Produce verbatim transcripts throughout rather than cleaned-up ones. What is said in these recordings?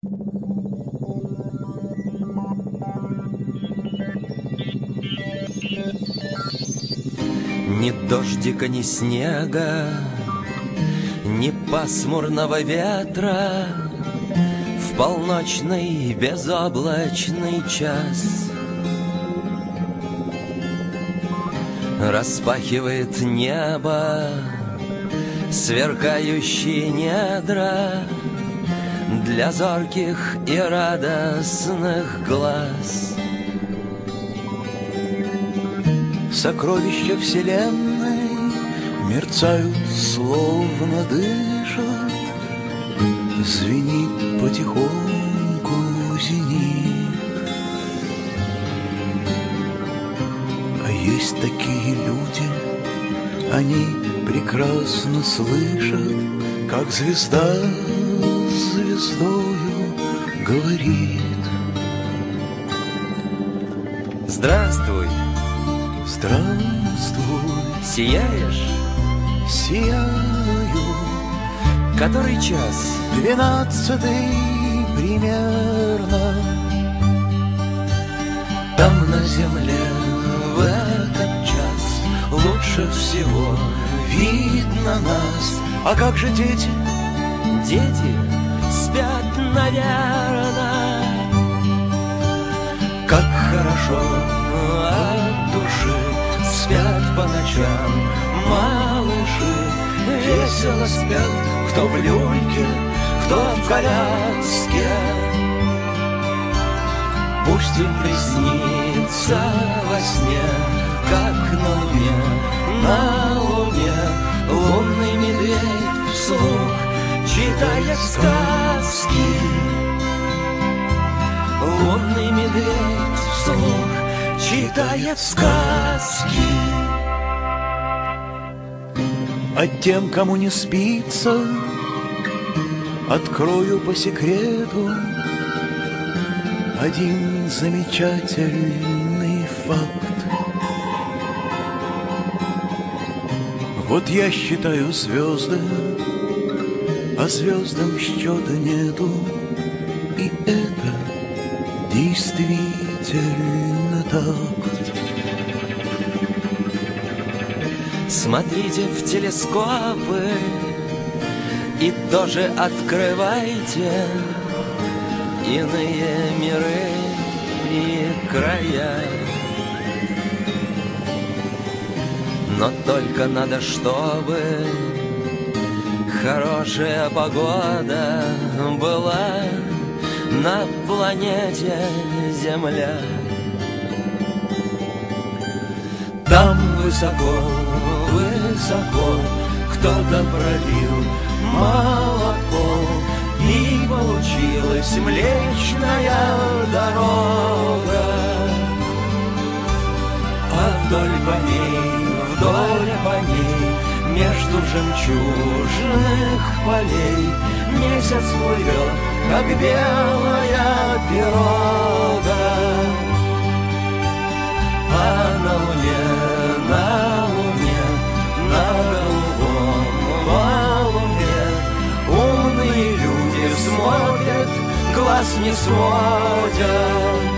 Ни дождика, ни снега, ни пасмурного ветра в полночный безоблачный час распахивает небо сверкающие недра для зорких и радостных глаз. Сокровища вселенной мерцают, словно дышат, звенит потихоньку зенит. А есть такие люди, они прекрасно слышат, как звезда с звездою говорит. Здравствуй, здравствуй, сияешь? Сияю. Который час? Двенадцатый примерно. Там на земле в этот час лучше всего видно нас. А как же дети? Дети спят, наверно. Как хорошо от души спят по ночам малыши. Весело спят, кто в люльке, кто в коляске. Пусть им приснится во сне, как на луне, на луне лунный медведь вслух читает сказки. Лунный медведь вслух читает сказки. А тем, кому не спится, открою по секрету один замечательный факт. Вот я считаю звезды, а звездам счета нету, и это действительно так. Смотрите в телескопы и тоже открывайте иные миры и края. Но только надо, чтобы хорошая погода была на планете Земля. Там высоко, высоко кто-то пролил молоко, и получилась Млечная Дорога. А вдоль по ней, вдоль по ней, между жемчужных полей месяц плывет, как белая пирога. А на луне, на луне, на голубом валуне умные люди смотрят, глаз не сводят.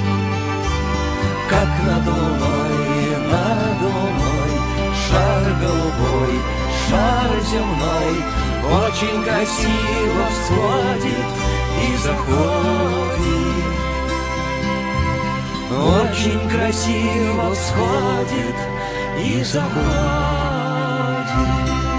Как над луной, над луной шар голубой, шар земной очень красиво всходит и заходит. Очень красиво всходит и заходит.